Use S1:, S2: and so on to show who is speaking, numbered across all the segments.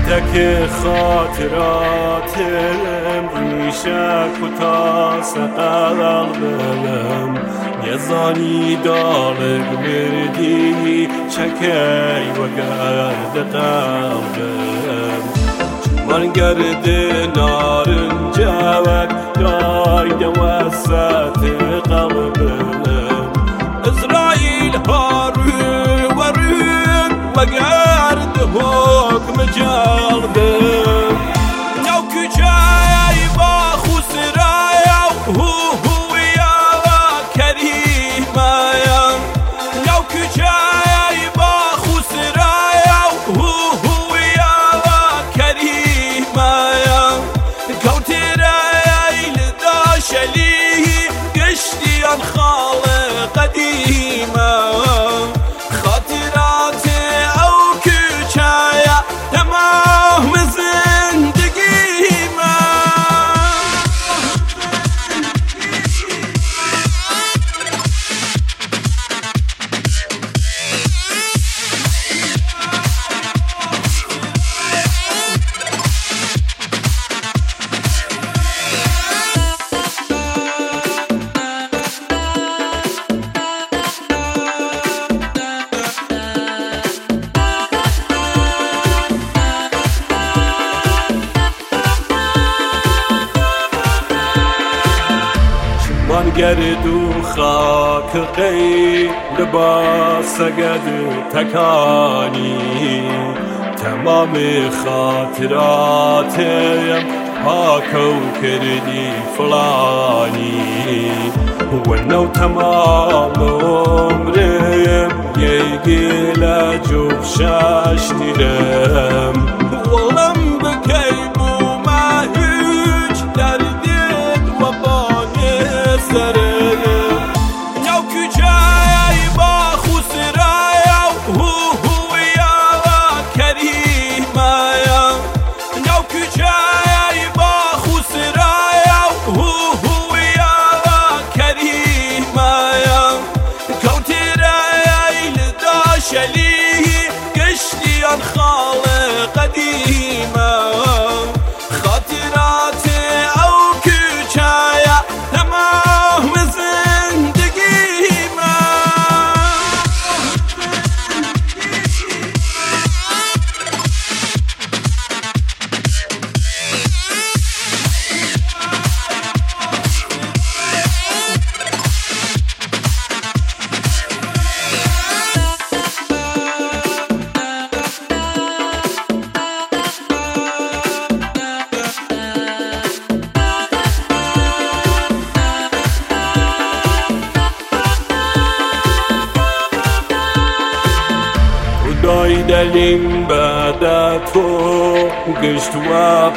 S1: تک خاطراتم ریشه کتاس قلبم یزانی دارگ مردی چکی و گرد قلبم من گرد نارنجوک داید وسط قلبم اسرائیل ها رو و گرد حکم جلدم نو کجای با خسرای هویا کریمایا نو کجای با خسرای هویا کریمایا کوترای لداشلی گشتیان خالق قدیما من گردو خاک قی لباس گد تکانی تمام خاطراتم پاکو کردی فلانی ونو تمام عمرم یگی لجوب شاشتیرم ولم بکی بو ما هیچ دردید و نو کجای با خسرای هویا کریمایا نو کجای با خسرای هویا کریمایا کوترای لداشلی گشتیان خالق قدیما خاطرات او کجای تمام دلیم بعد تو گشت و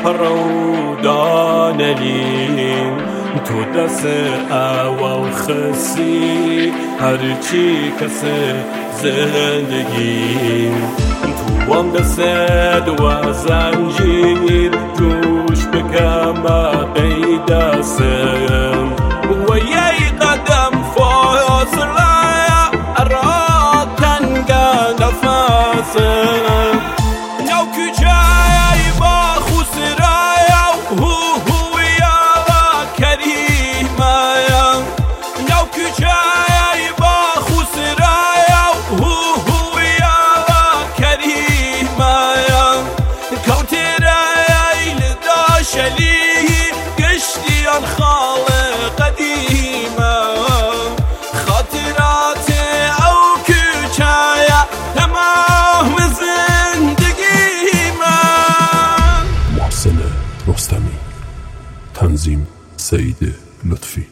S1: پرودانلیم تو دست اول خسی هرچی کس زندگیم تو هم دست دو زنجیر جوش بکم قید دستم و یه قدم فاصله نو کجای با خسرای هویا کریمایا نو کجای با خسرای هویا کریمایا کوترای لداشلی گشتیان خالق قدیما خاطرات او کجای تمام
S2: محسن رستمی، تنظیم سعید لطفی.